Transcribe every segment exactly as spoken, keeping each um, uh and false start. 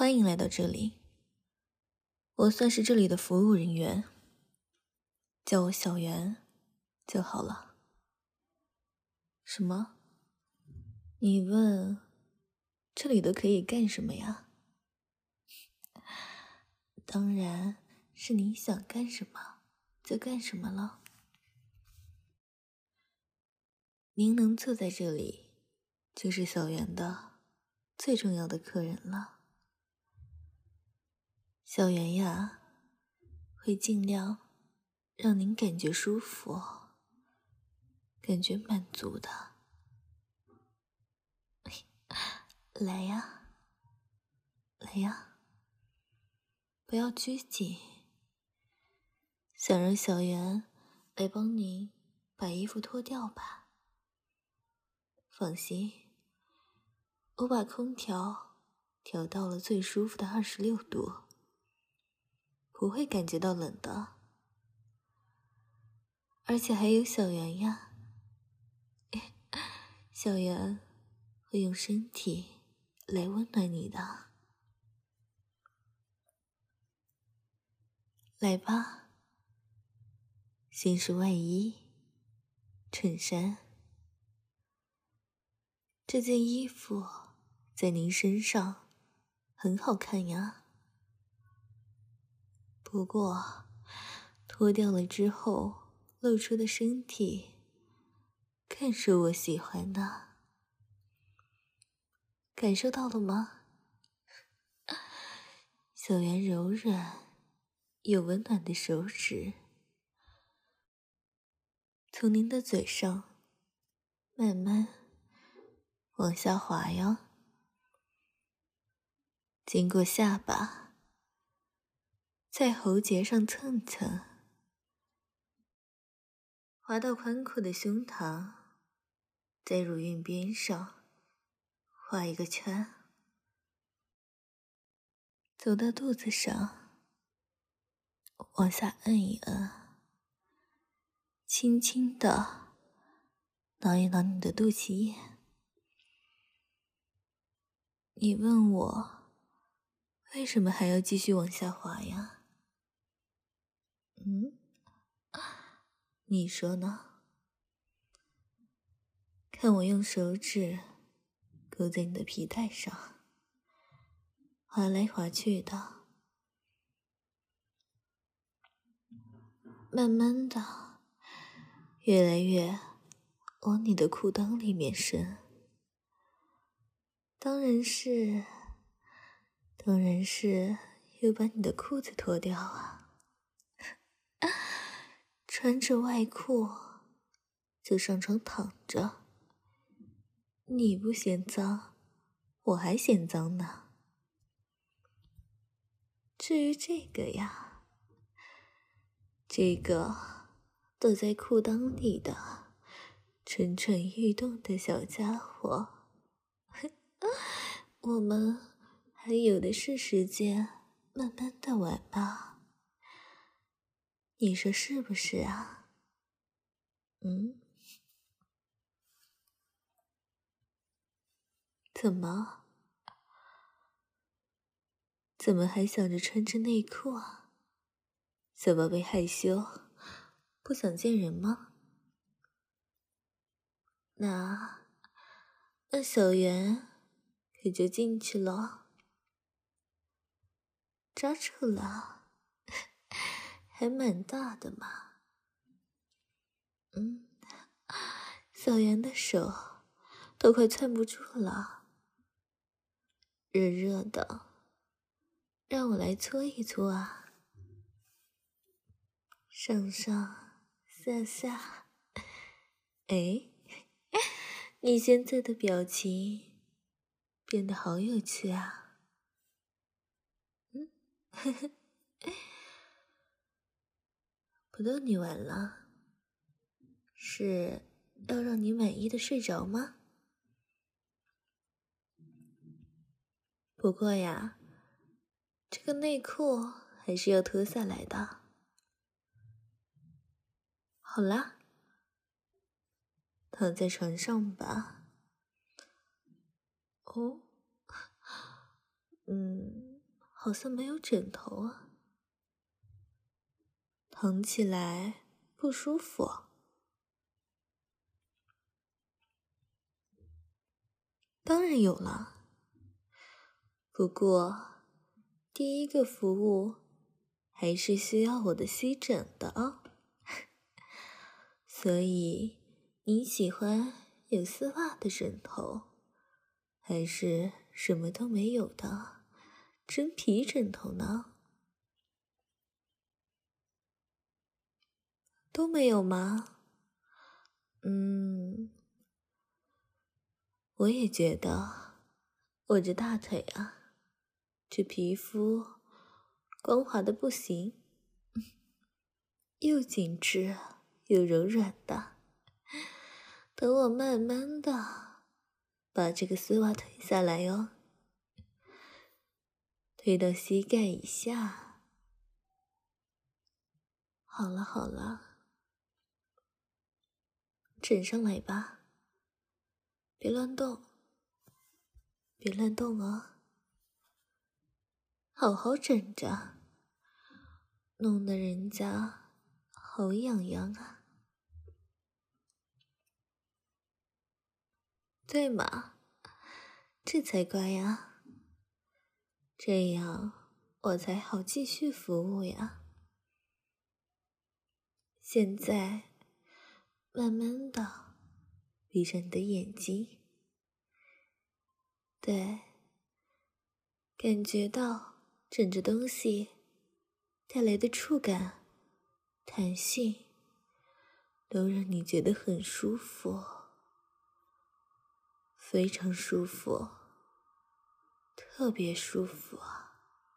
欢迎来到这里，我算是这里的服务人员，叫我小袁就好了。什么？你问这里的可以干什么呀？当然是你想干什么就干什么了。您能坐在这里，就是小袁的最重要的客人了。小袁呀，会尽量让您感觉舒服，感觉满足的。来呀，来呀，不要拘谨。想让小袁来帮您把衣服脱掉吧。放心，我把空调调到了最舒服的二十六度，不会感觉到冷的。而且还有小袁呀，小袁会用身体来温暖你的。来吧，先是外衣、衬衫。这件衣服在您身上很好看呀，不过脱掉了之后露出的身体更是我喜欢的。感受到了吗？小圆柔软又温暖的手指从您的嘴上慢慢往下滑呀，经过下巴，在喉结上蹭蹭，滑到宽阔的胸膛，在乳晕边上画一个圈，走到肚子上，往下摁一摁，轻轻地挠一挠你的肚脐眼。你问我为什么还要继续往下滑呀？嗯，你说呢？看我用手指勾在你的皮带上，滑来滑去的，慢慢的，越来越往你的裤裆里面伸。当然是，当然是又把你的裤子脱掉啊！穿着外裤就上床躺着，你不嫌脏，我还嫌脏呢。至于这个呀，这个躲在裤裆里的蠢蠢欲动的小家伙，我们还有的是时间慢慢的玩吧。你说是不是啊？嗯？怎么？怎么还想着穿着内裤啊？小宝贝害羞，不想见人吗？那，那小圆可就进去了。抓住了，还蛮大的嘛。嗯，小圆的手都快攥不住了，热热的，让我来搓一搓啊，上上下下。哎，你现在的表情变得好有趣啊。嗯，呵呵，不逗你玩了，是要让你满意的睡着吗？不过呀，这个内裤还是要脱下来的。好啦，躺在床上吧。哦，嗯， 好像没有枕头啊，躺起来不舒服。当然有了，不过第一个服务还是需要我的吸枕的啊。所以你喜欢有丝袜的枕头，还是什么都没有的真皮枕头呢？都没有吗？嗯，我也觉得我这大腿啊，这皮肤光滑的不行，又紧致又柔软的。等我慢慢的把这个丝袜推下来哟，推到膝盖以下。好了好了，枕上来吧，别乱动，别乱动哦，好好枕着，弄得人家好痒痒啊。对嘛，这才乖呀，这样我才好继续服务呀。现在慢慢的闭上你的眼睛，对，感觉到枕着东西带来的触感、弹性，都让你觉得很舒服，非常舒服，特别舒服啊！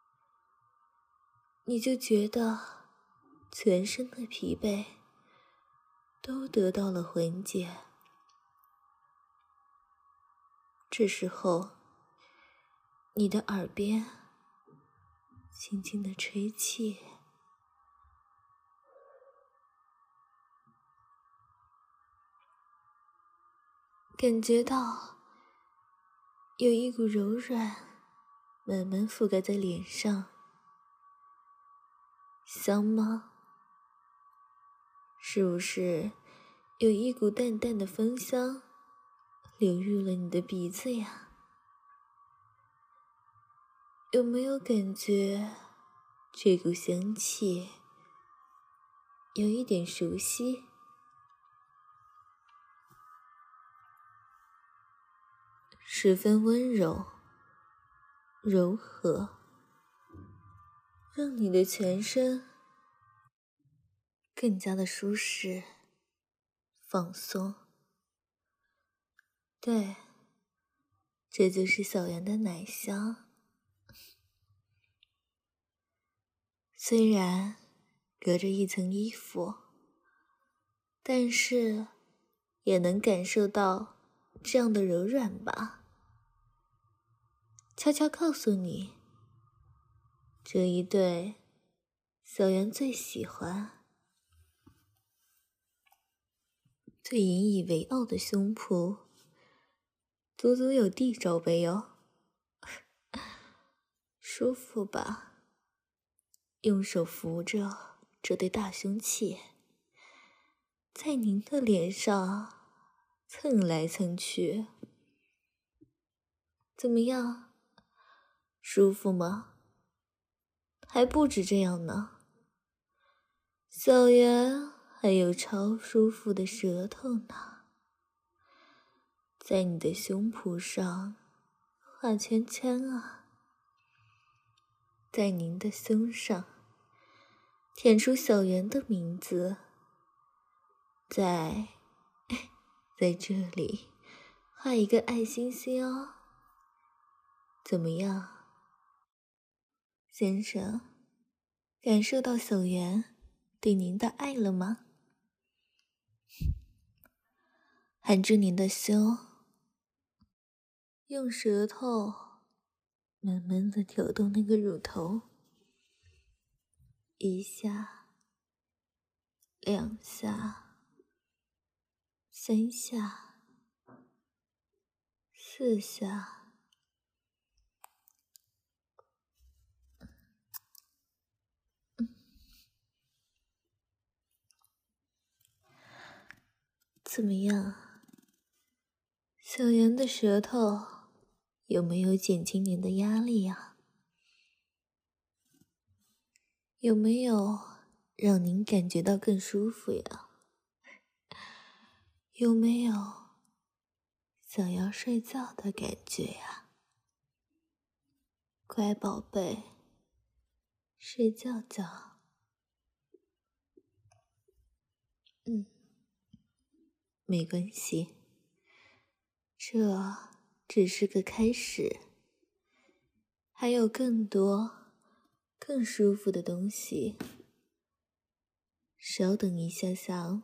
你就觉得全身的疲惫都得到了缓解。这时候，你的耳边轻轻的吹气，感觉到有一股柔软慢慢覆盖在脸上，香吗？是不是有一股淡淡的芳香流入了你的鼻子呀？有没有感觉这股香气有一点熟悉？十分温柔、柔和，让你的全身更加的舒适、放松。对，这就是小圆的奶香。虽然隔着一层衣服，但是也能感受到这样的柔软吧。悄悄告诉你，这一对小圆最喜欢、最引以为傲的胸脯，足足有 D 罩杯哦。舒服吧？用手扶着这对大胸器，在您的脸上蹭来蹭去，怎么样？舒服吗？还不止这样呢，小圆还有超舒服的舌头呢，在你的胸脯上画圈圈啊，在您的胸上填出小圆的名字，在在这里画一个爱心心哦。怎么样，先生？感受到小圆对您的爱了吗？含住您的胸，用舌头慢慢的挑动那个乳头，一下，两下，三下，四下， 怎么样？小圆的舌头有没有减轻您的压力呀？有没有让您感觉到更舒服呀？有没有想要睡觉的感觉呀？乖宝贝，睡觉觉。嗯，没关系，这只是个开始，还有更多更舒服的东西。稍等一下下哦，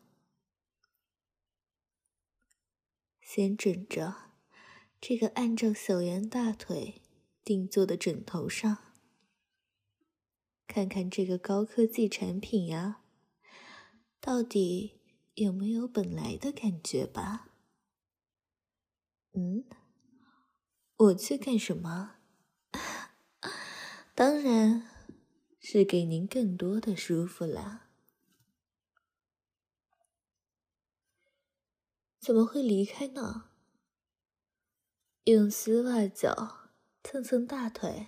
先枕着这个按照小圆大腿定做的枕头上，看看这个高科技产品呀，到底有没有本来的感觉吧？嗯，我去干什么？当然是给您更多的舒服啦。怎么会离开呢？用丝袜脚蹭蹭大腿，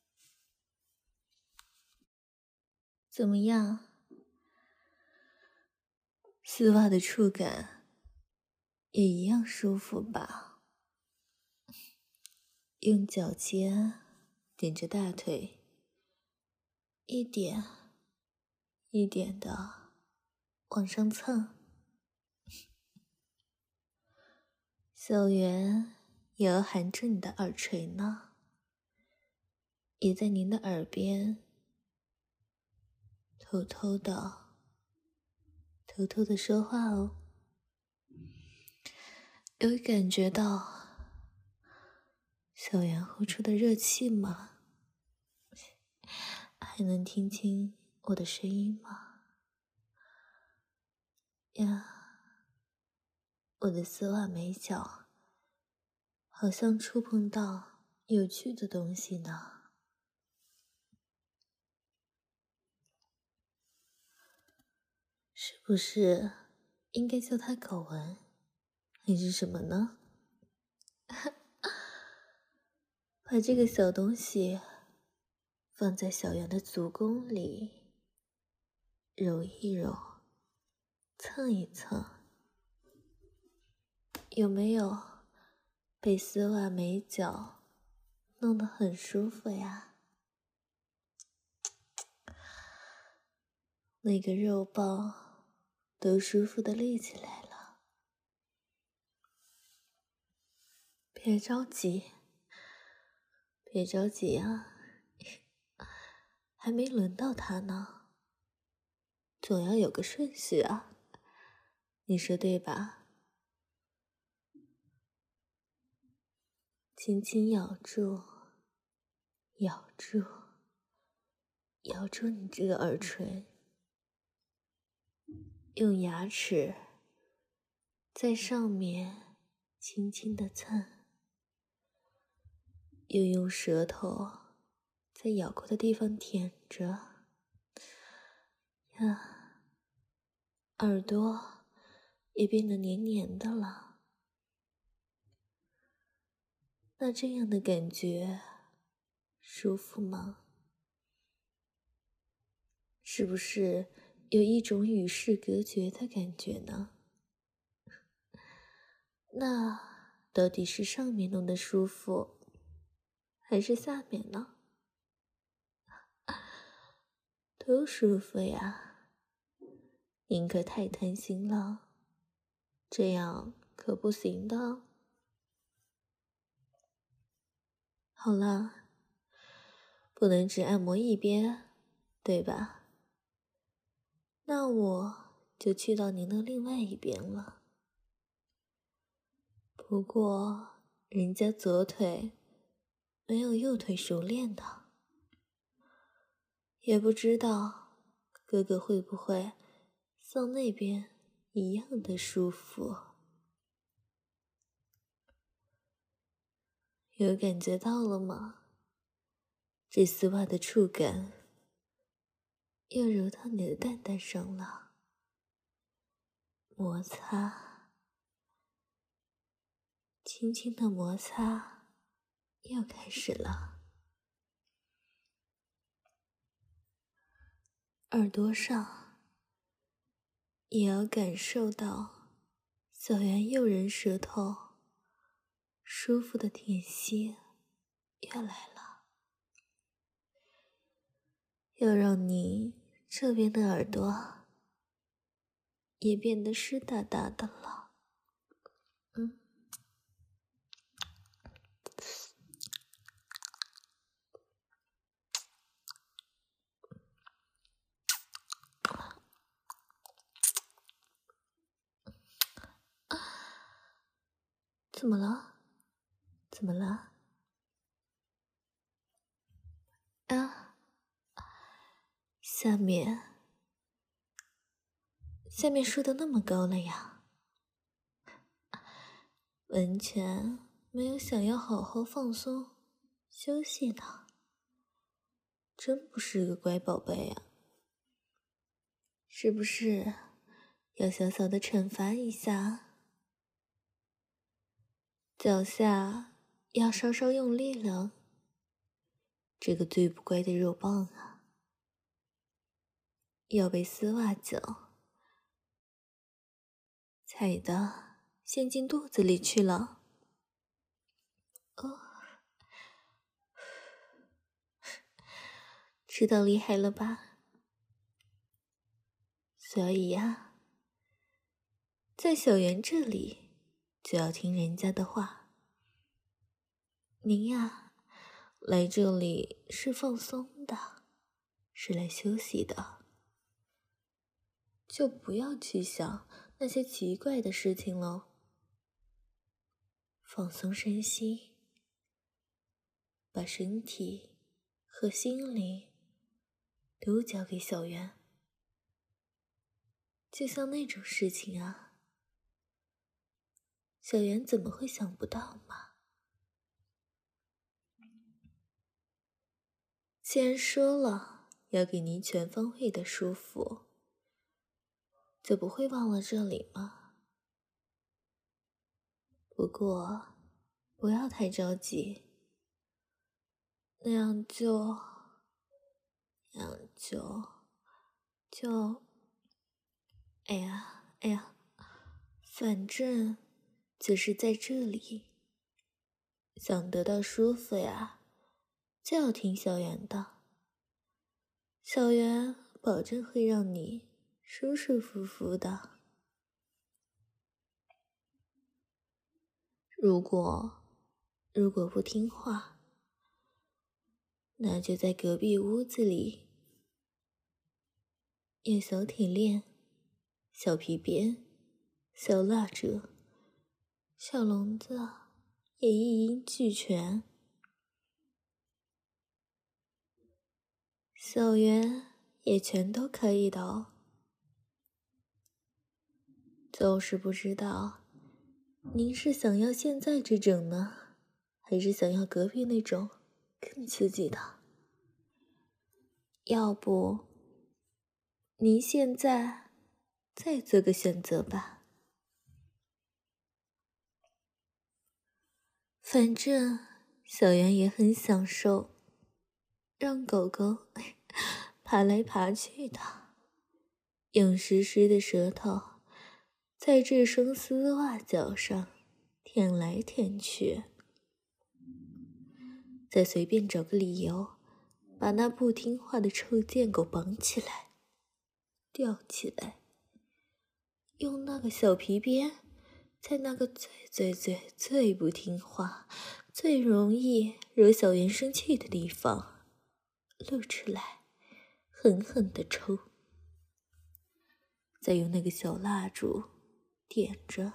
怎么样？丝袜的触感也一样舒服吧？用脚尖点着大腿，一点一点的往上蹭。小圆也要含着你的耳垂呢，也在您的耳边偷偷的偷偷的说话哦。有感觉到小圆呼出的热气吗？还能听清我的声音吗？呀，我的丝袜美脚好像触碰到有趣的东西呢。是不是应该叫它睾丸，还是什么呢？把这个小东西放在小圆的足弓里，揉一揉，蹭一蹭，有没有被丝袜美脚弄得很舒服呀？那个肉包都舒服的立起来了。别着急，别着急啊，还没轮到他呢，总要有个顺序啊，你说对吧？轻轻咬住，咬住，咬住你这个耳垂，用牙齿在上面轻轻地蹭，又用舌头在咬过的地方舔着。呀，耳朵也变得黏黏的了。那这样的感觉舒服吗？是不是有一种与世隔绝的感觉呢？那到底是上面弄的舒服，还是下面呢？都舒服呀，您可太贪心了，这样可不行的。好了，不能只按摩一边，对吧？那我就去到您的另外一边了。不过，人家左腿没有右腿熟练的，也不知道哥哥会不会像那边一样的舒服。有感觉到了吗？这丝袜的触感又揉到你的蛋蛋上了，摩擦， 轻轻的摩擦又开始了。耳朵上也要感受到小圆诱人舌头舒服的甜吸又来了，要让你这边的耳朵也变得湿哒哒的了。嗯，怎么了？怎么了？啊，下面，下面梳得那么高了呀？完全没有想要好好放松休息呢，真不是个乖宝贝呀。是不是要小小的惩罚一下？脚下要稍稍用力了，这个最不乖的肉棒啊，要被丝袜脚踩的陷进肚子里去了。哦，知道厉害了吧？所以呀，在小圆这里就要听人家的话。您呀，来这里是放松的，是来休息的，就不要去想那些奇怪的事情喽。放松身心，把身体和心灵都交给小圆。就像那种事情啊，小圆怎么会想不到嘛？既然说了要给您全方位的舒服，就不会忘了这里吗？不过不要太着急，那样就那样就就哎呀哎呀，反正就是在这里，想得到舒服呀，就要听小圆的。小圆保证会让你舒舒服服的。如果如果不听话，那就在隔壁屋子里，有小铁链、小皮鞭、小蜡烛、小笼子，也一应俱全。小圆也全都可以的哦，就是不知道您是想要现在这种呢，还是想要隔壁那种更刺激的？要不您现在再做个选择吧。反正小圆也很享受让狗狗爬来爬去的，用湿湿的舌头在这双丝袜脚上舔来舔去，再随便找个理由把那不听话的臭贱狗绑起来，吊起来，用那个小皮鞭在那个最最最最不听话、最容易惹小圆生气的地方露出来，狠狠地抽，再用那个小蜡烛点着，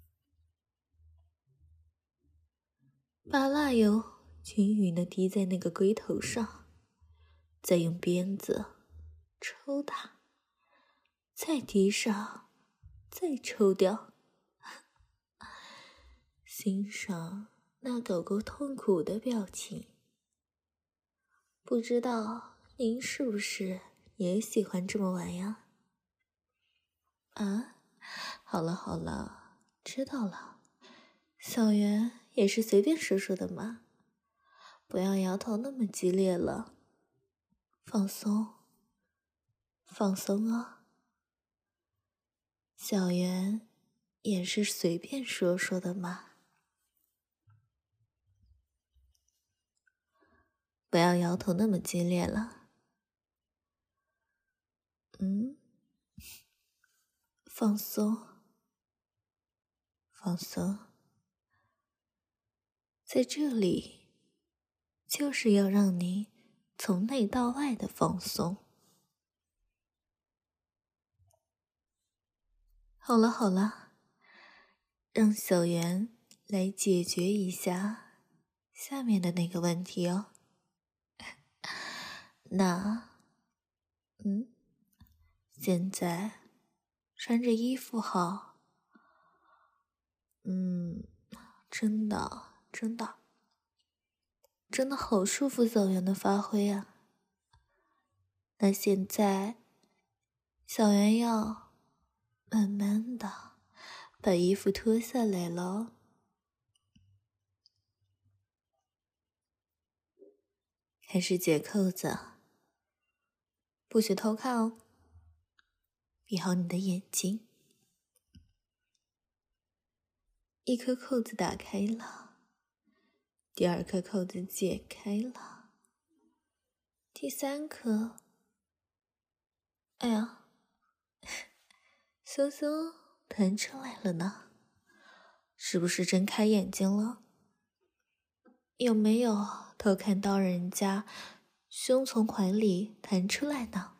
把蜡油均匀地滴在那个龟头上，再用鞭子抽它，再滴上，再抽掉，欣赏那狗狗痛苦的表情。不知道您是不是也喜欢这么玩呀？啊，好了好了，知道了。 小圆也是随便说说的嘛，不要摇头那么激烈了，放松，放松哦。小圆也是随便说说的嘛，不要摇头那么激烈了。嗯，放松，放松，在这里就是要让你从内到外的放松。好了好了，让小圆来解决一下下面的那个问题哦。那，嗯，现在穿着衣服好，嗯，真的真的真的好舒服，小圆的发挥啊。那现在，小圆要慢慢的把衣服脱下来了，开始解扣子，不许偷看哦，闭好你的眼睛。一颗扣子打开了，第二颗扣子解开了，第三颗，哎呀，羞羞弹出来了呢，是不是睁开眼睛了？有没有偷看到人家胸从怀里弹出来呢？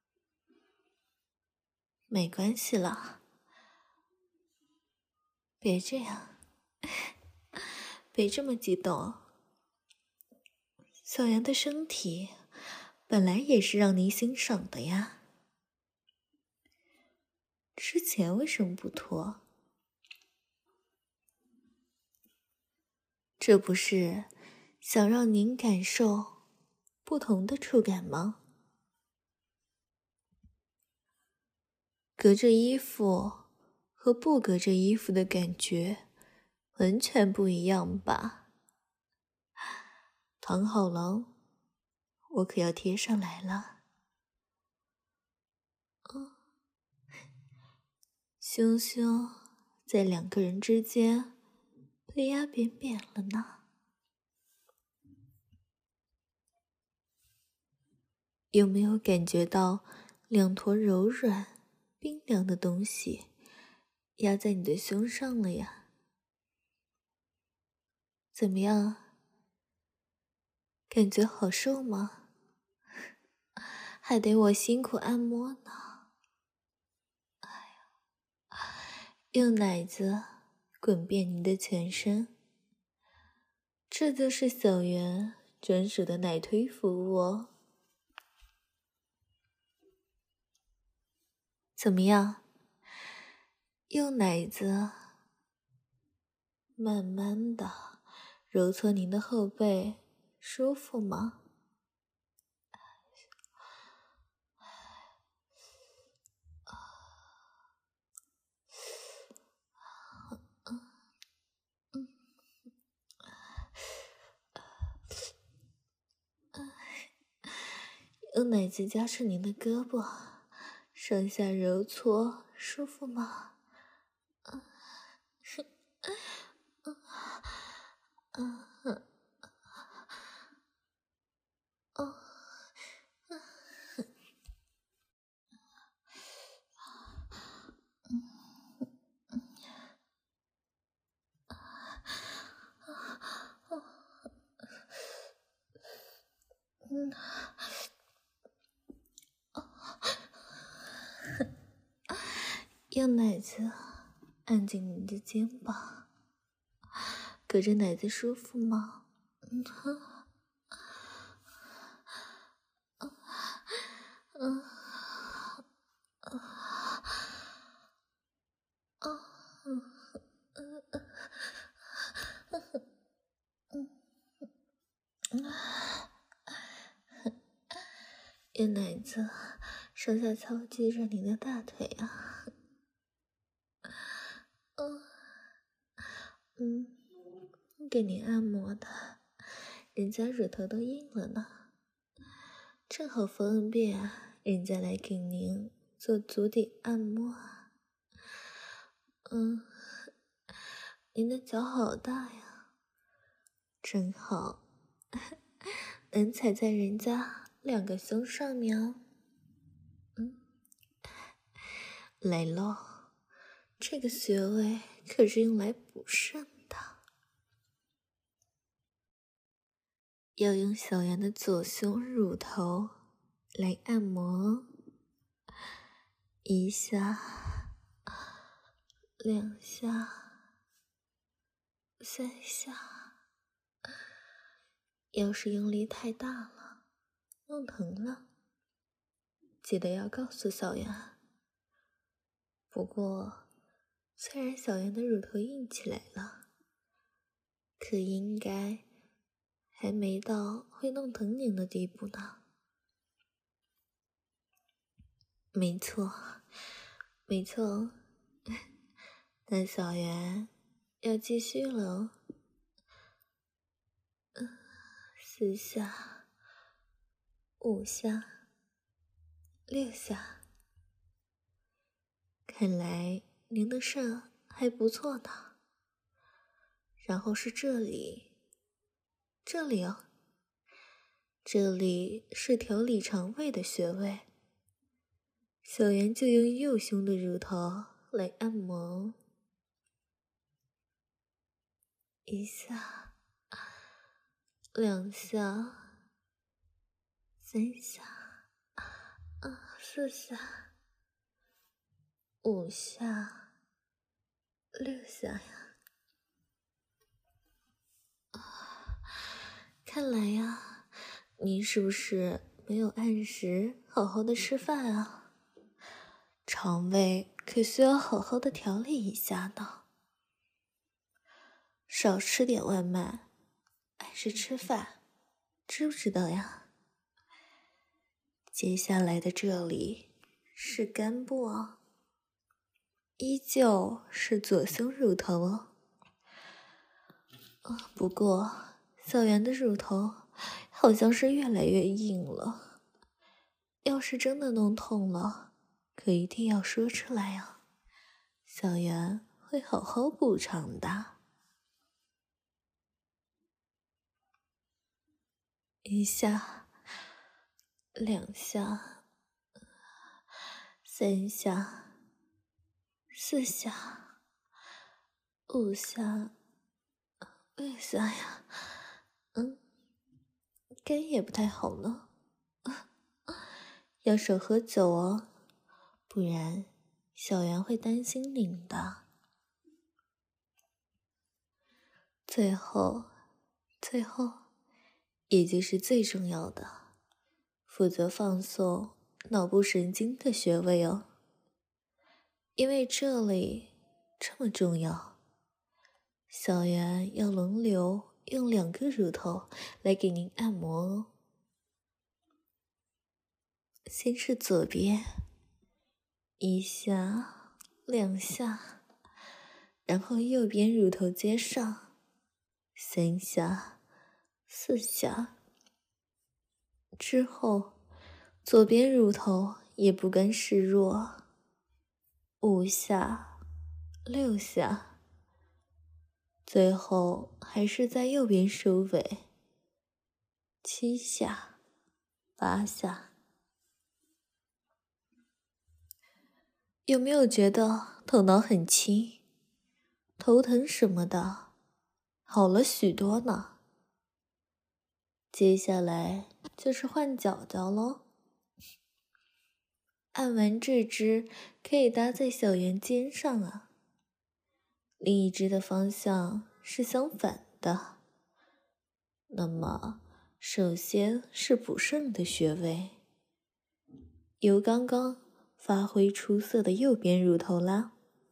没关系啦，别这样，别这么激动。小羊的身体本来也是让您欣赏的呀，之前为什么不脱？这不是想让您感受不同的触感吗？隔着衣服和不隔着衣服的感觉完全不一样吧？躺好了，我可要贴上来了。嗯，胸胸在两个人之间被压扁扁了呢。有没有感觉到两坨柔软冰凉的东西压在你的胸上了呀？怎么样？感觉好受吗？还得我辛苦按摩呢。哎呀，用奶子滚遍你的全身，这就是小圆专属的奶推服务哦。怎么样？用奶子慢慢的揉搓您的后背，舒服吗？用奶子夹住您的胳膊，上下揉搓，舒服吗？用奶子按紧你的肩膀，隔着奶子舒服吗？嗯哼，嗯，用奶子上下操击着你的大腿啊。嗯， 嗯，给您按摩的，人家乳头都硬了呢，正好方便人家来给您做足底按摩。嗯，您的脚好大呀，正好能踩在人家两个胸上面哦。嗯，来喽，这个穴位可是用来补肾的。要用小圆的左胸乳头来按摩，一下，两下，三下。要是用力太大了，弄疼了，记得要告诉小圆。不过，虽然小圆的乳头硬起来了，可应该还没到会弄疼您的地步呢。没错，没错。那小圆要继续了哦。嗯，四下，五下，六下。看来您的肾还不错呢。然后是这里，这里哦，这里是调理肠胃的穴位。小圆就用右胸的乳头来按摩，一下，两下，三下，啊，四下，五下，六下呀。啊，看来呀，您是不是没有按时好好的吃饭啊？肠胃可需要好好的调理一下呢。少吃点外卖，按时吃饭，知不知道呀？接下来的这里是肝部哦，依旧是左胸乳头哦。哦，不过小圆的乳头好像是越来越硬了，要是真的弄痛了，可一定要说出来哦，小圆会好好补偿的。一下，两下，三下，四下，五下，六下呀。嗯，肝也不太好呢，要少喝酒哦，不然小圆会担心您的。最后，最后，也就是最重要的，负责放松脑部神经的穴位哦。因为这里这么重要，小圆要轮流用两个乳头来给您按摩哦。先是左边，一下，两下，然后右边乳头接上，三下，四下。之后，左边乳头也不甘示弱，五下，六下。最后还是在右边收尾，七下，八下。有没有觉得头脑很轻，头疼什么的好了许多呢？接下来就是换脚脚咯。按完这只可以搭在小圆肩上啊，另一只的方向是相反的。那么首先是补肾的穴位，由刚刚发挥出色的右边乳头啦。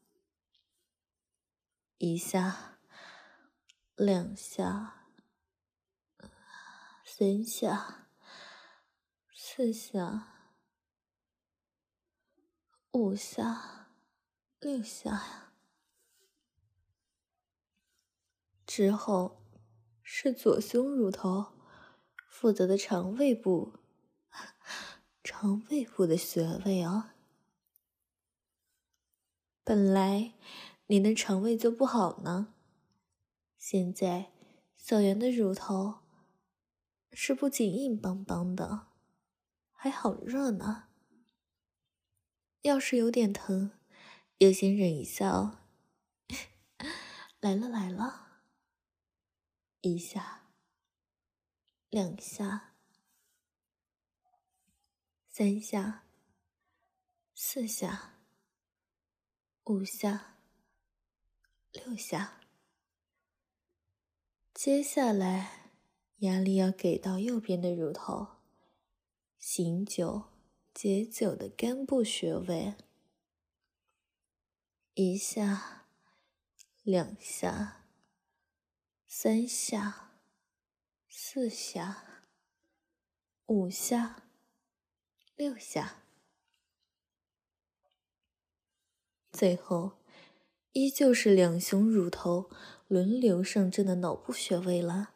一下，两下，三下，四下，五下，六下呀。 之后是左胸乳头负责的肠胃部，肠胃部的穴位哦。本来你的肠胃就不好呢，现在小圆的乳头是不仅硬邦邦的，还好热呢。要是有点疼，也先忍一下哦。来了来了，一下，两下，三下，四下，五下，六下。接下来压力要给到右边的乳头，醒酒解酒的肝部穴位。一下，两下，三下，四下，五下，六下，最后依旧是两胸乳头轮流上阵的脑部穴位了。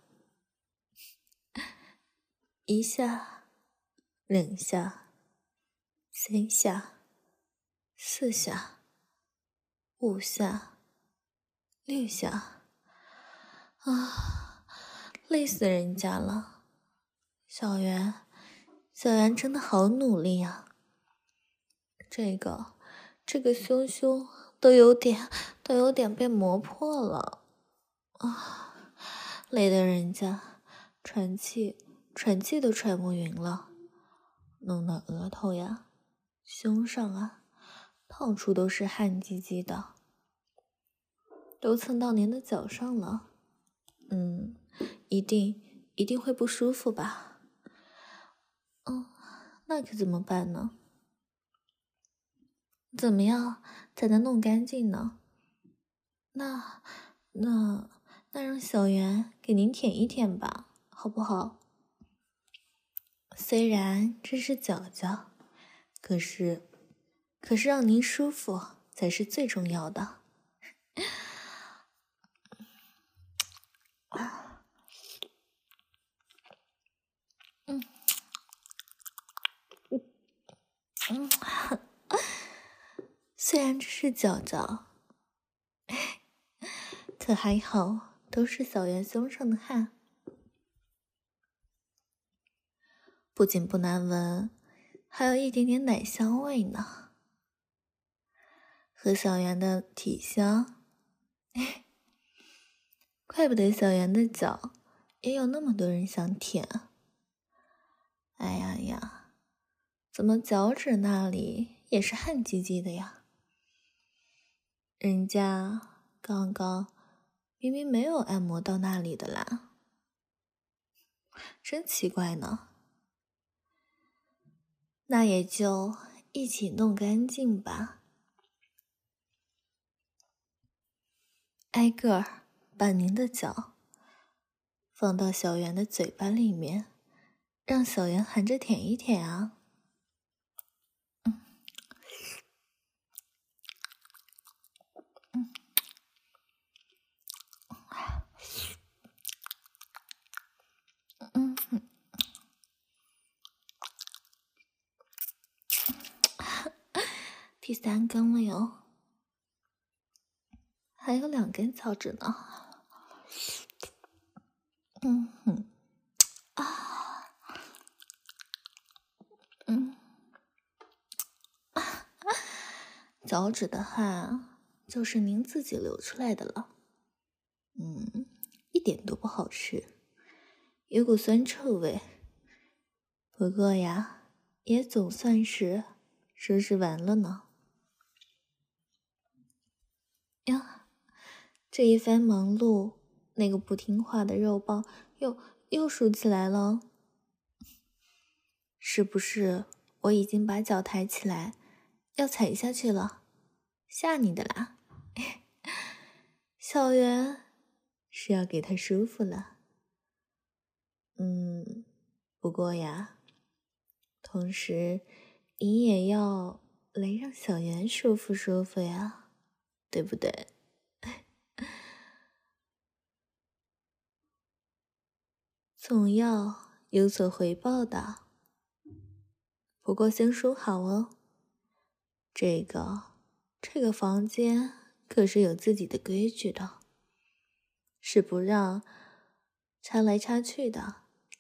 一下，两下，三下，四下，五下，六下，啊，累死人家了！小圆，小圆真的好努力呀、啊！这个，这个胸胸都有点，都有点被磨破了啊，累得人家喘气，喘气都喘不匀了，弄得额头呀、胸上啊，到处都是汗唧唧的，都蹭到您的脚上了。嗯，一定一定会不舒服吧？嗯，那可怎么办呢？怎么样才能弄干净呢？那那那让小圆给您舔一舔吧，好不好？虽然这是脚脚，可是可是让您舒服才是最重要的。嗯嗯，虽然这是脚脚，可还好都是小圆胸上的汗，不仅不难闻，还有一点点奶香味呢。和小圆的体香，怪不得小圆的脚也有那么多人想舔。哎呀呀，怎么脚趾那里也是汗唧唧的呀？人家刚刚明明没有按摩到那里的啦，真奇怪呢。那也就一起弄干净吧。挨个儿把您的脚放到小圆的嘴巴里面，让小圆含着舔一舔啊。嗯嗯嗯嗯，第三根了哟，还有两根脚趾呢。嗯哼，啊，嗯，脚趾的汗就是您自己流出来的了。嗯，一点都不好吃，有股酸臭味。不过呀，也总算是收拾完了呢。呀，这一番忙碌，那个不听话的肉包又又竖起来了。是不是我已经把脚抬起来，要踩下去了？吓你的啦！小圆是要给他舒服了。嗯，不过呀，同时你也要来让小圆舒服舒服呀，对不对？ 总要有所回报的。不过先说好哦，这个这个房间可是有自己的规矩的，是不让插来插去的。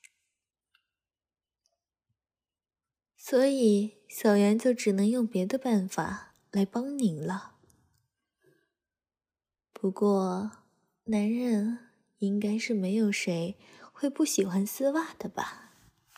所以小圆就只能用别的办法来帮您了。不过男人应该是没有谁会不喜欢丝袜的吧，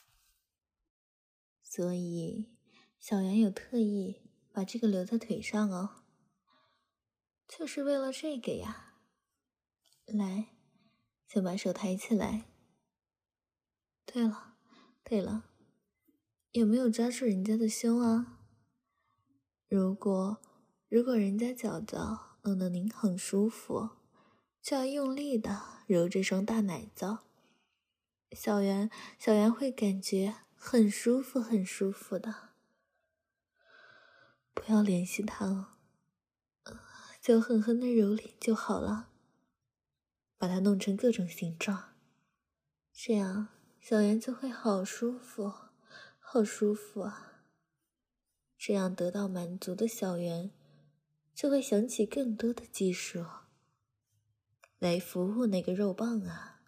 所以小圆有特意把这个留在腿上哦，就是为了这个呀。来，先把手抬起来。对了对了，有没有抓住人家的胸啊？如果如果人家脚脚弄得您很舒服，就要用力的揉这双大奶子，小圆小圆会感觉很舒服很舒服的。不要联系他哦，就狠狠的揉脸就好了，把它弄成各种形状，这样小圆就会好舒服好舒服啊。这样得到满足的小圆就会想起更多的技术来服务那个肉棒啊，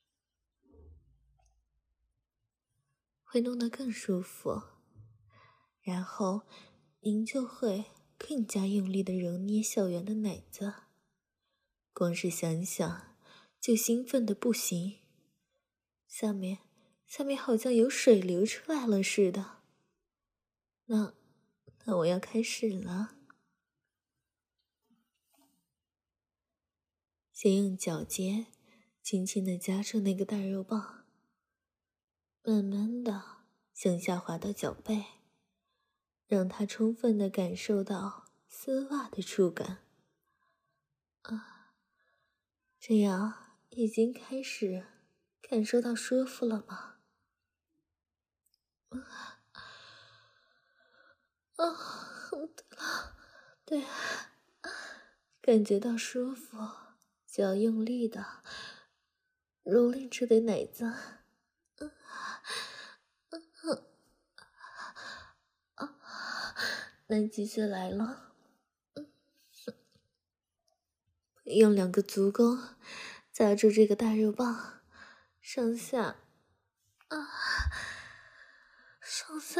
会弄得更舒服，然后您就会更加用力地揉捏小圆的奶子，光是想想就兴奋得不行，下面下面好像有水流出来了似的。那那我要开始了。先用脚尖轻轻地夹住那个大肉棒，慢慢地向下滑到脚背，让它充分地感受到丝袜的触感。啊，这样已经开始感受到舒服了吗？啊，对了，对，感觉到舒服就要用力的蹂躏这对奶子。那继续来了，用两个足弓夹住这个大肉棒，上下啊，上下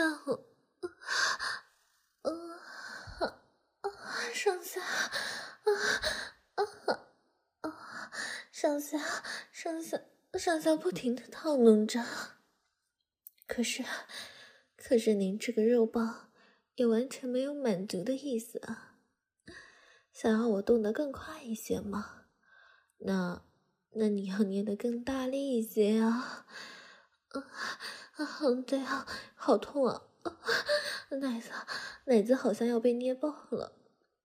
啊啊，上下啊啊啊，上下上下上下不停地套弄着。可是可是您这个肉棒也完全没有满足的意思啊，想要我动得更快一些吗？那那你要捏得更大力一些啊！啊啊，对啊，好痛啊！啊，奶子奶子好像要被捏爆了。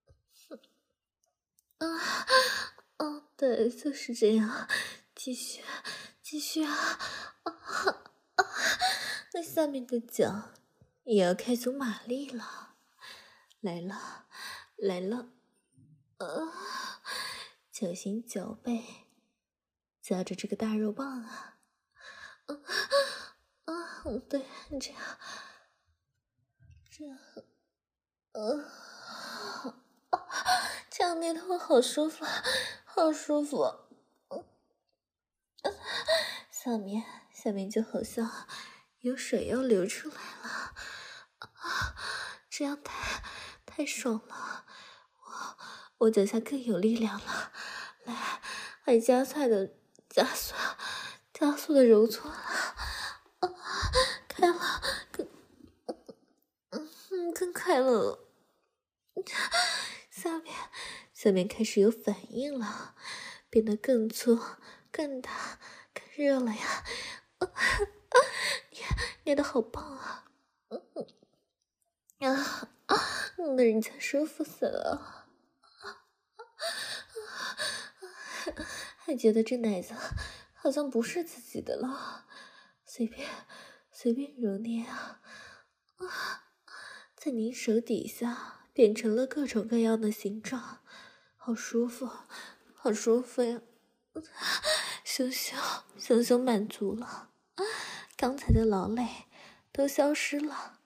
啊啊，对，就是这样，继续继续啊！啊啊，那下面的脚也要开足马力了，来了来了！啊，脚心脚背夹着这个大肉棒啊！啊啊，对，这样这样，啊啊，这样捏得我好舒服，好舒服。嗯，下面下面就好像有水要流出来了，啊，这样太太爽了，我我脚下更有力量了，来来加快的加速加速的揉搓了，啊，开了，更嗯更快了，下面下面开始有反应了，变得更粗更大更热了呀！啊啊，捏捏得好棒啊！嗯啊啊，弄得人家舒服死了，还觉得这奶子好像不是自己的了，随便随便揉捏啊啊，在您手底下变成了各种各样的形状，好舒服好舒服呀！ 熊熊熊熊满足了，刚才的劳累都消失了，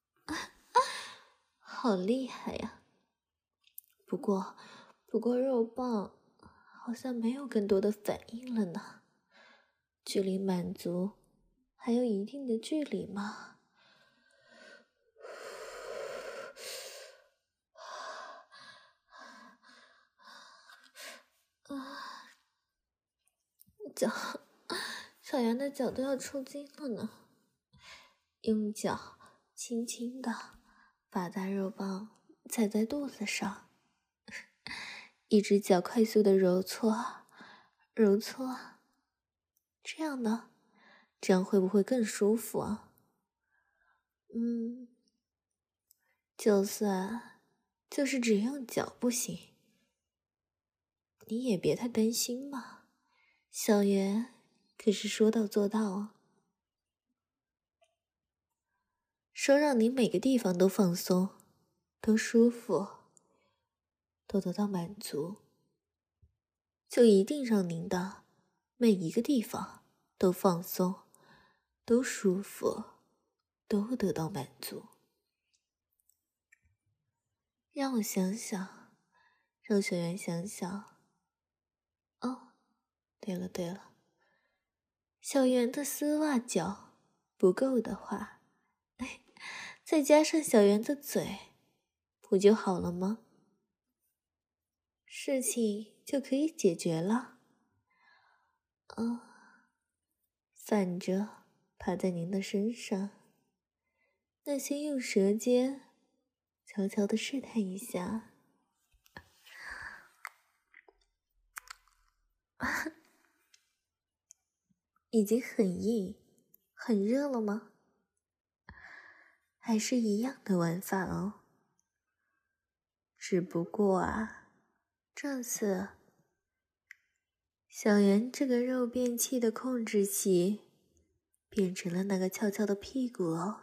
好厉害呀！不过，不过肉棒好像没有更多的反应了呢，距离满足还有一定的距离嘛。啊，脚，小圆的脚都要抽筋了呢。用脚轻轻的把大肉棒踩在肚子上，一只脚快速的揉搓，揉搓。这样呢？这样会不会更舒服啊？嗯，就算就是只用脚不行，你也别太担心嘛。小圆可是说到做到啊，说让你每个地方都放松，都舒服，都得到满足，就一定让您的每一个地方都放松，都舒服，都得到满足。让我想想，让小圆想想。哦，对了对了，小圆的丝袜脚不够的话，再加上小圆的嘴，不就好了吗？事情就可以解决了。哦，反着趴在您的身上，那先用舌尖悄悄地试探一下。已经很硬很热了吗？还是一样的玩法哦，只不过啊，这次小圆这个肉便器的控制器变成了那个翘翘的屁股哦，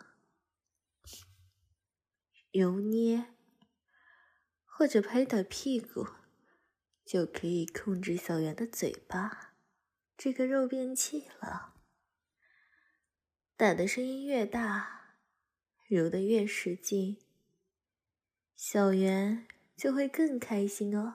揉捏或者拍打屁股就可以控制小圆的嘴巴这个肉便器了。打的声音越大，揉得越使劲，小圆就会更开心哦。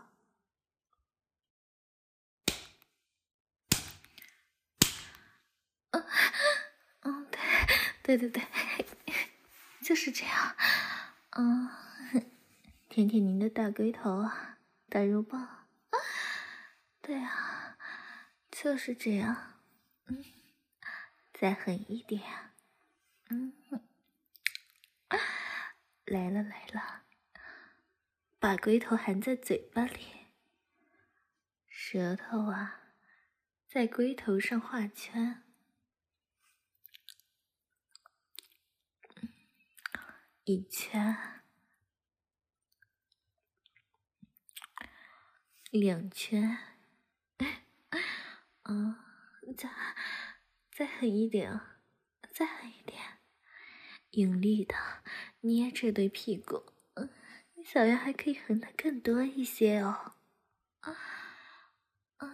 嗯嗯，对对对对，就是这样。嗯，舔舔您的大龟头啊，大肉棒。啊，对啊，就是这样。嗯，再狠一点。嗯，来了来了，把龟头含在嘴巴里，舌头啊，在龟头上画圈。一圈，两圈，嗯，再再狠一点啊，再狠一点，用力的捏这对屁股，嗯，小圆还可以狠得更多一些哦。啊啊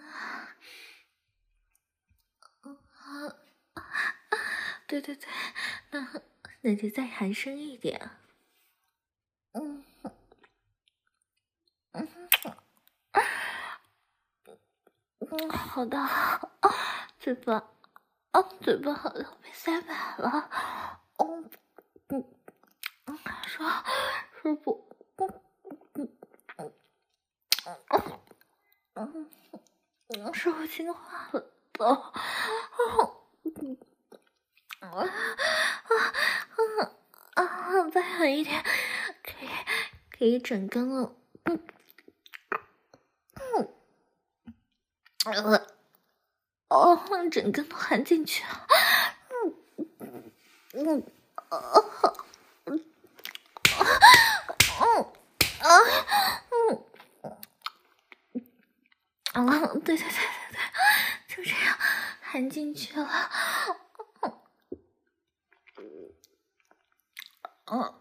啊啊！对对对，那那就再含深一点。嗯嗯嗯，好的，嘴巴，啊，嘴巴好像被塞满了。嗯嗯嗯，说说不，嗯嗯嗯嗯嗯，说不清话了都。嗯啊啊啊！再狠一点，可以可以整根了。嗯嗯呃哦，整根都含进去了。嗯嗯啊嗯啊嗯啊！对对对对对，就这样含进去了。嗯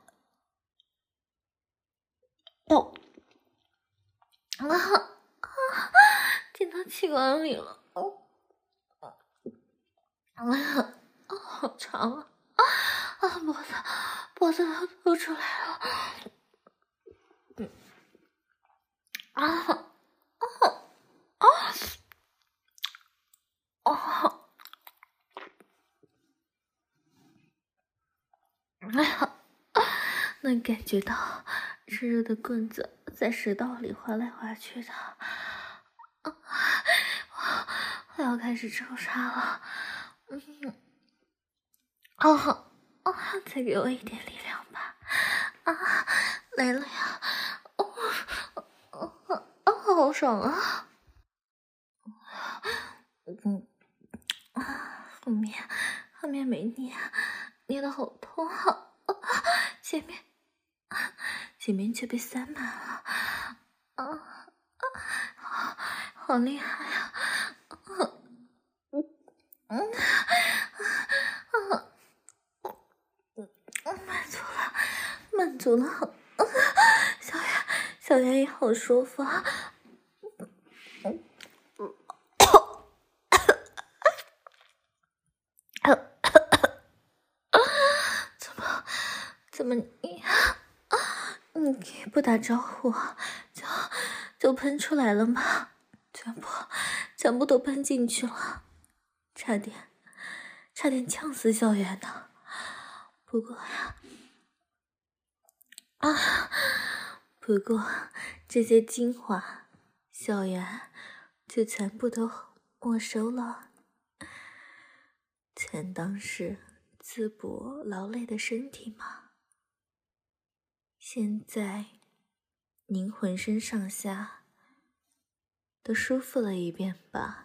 哦啊啊！进到气管里了。哦哎呀，好长啊！啊，脖子，脖子都凸出来了。嗯，啊啊啊啊！哎呀，能感觉到热热的棍子在食道里划来划去的。啊，我要开始抽插了。嗯，啊啊！再给我一点力量吧！啊，来了呀！哦，啊啊，好爽啊！嗯啊，后面后面没捏，捏的好痛啊！前面前面却被塞满了，啊啊，好好厉害呀！嗯嗯啊啊，满足了，满足了！小圆小圆也好舒服啊！怎么怎么你你不打招呼就就喷出来了吗？全部全部都喷进去了，差点差点呛死小圆呢。不过呀，啊，不过这些精华，小圆就全部都没收了，全当是滋补劳累的身体嘛。现在您浑身上下都舒服了一遍吧？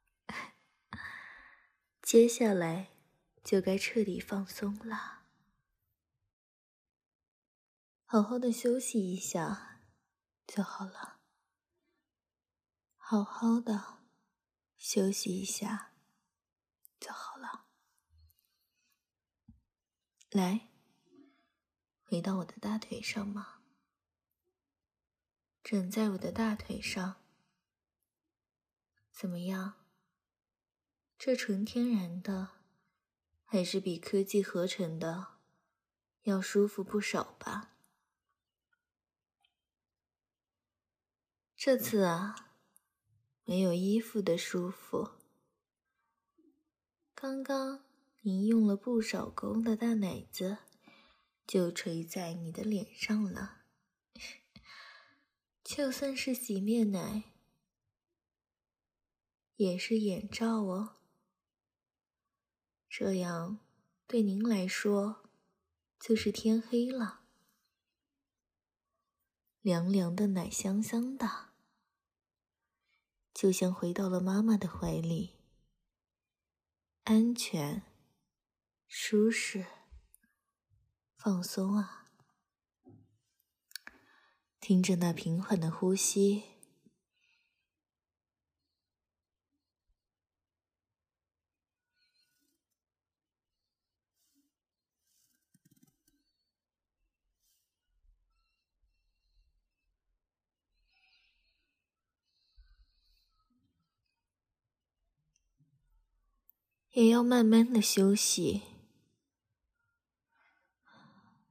接下来就该彻底放松了，好好的休息一下就好了。好好的休息一下就好了。来，回到我的大腿上嘛，枕在我的大腿上。怎么样？这纯天然的，还是比科技合成的要舒服不少吧？这次啊，没有衣服的舒服。刚刚你用了不少功的大奶子，就垂在你的脸上了。就算是洗面奶，也是眼罩哦。这样对您来说，就是天黑了。凉凉的奶香香的，就像回到了妈妈的怀里，安全、舒适、放松啊！听着那平缓的呼吸，也要慢慢的休息。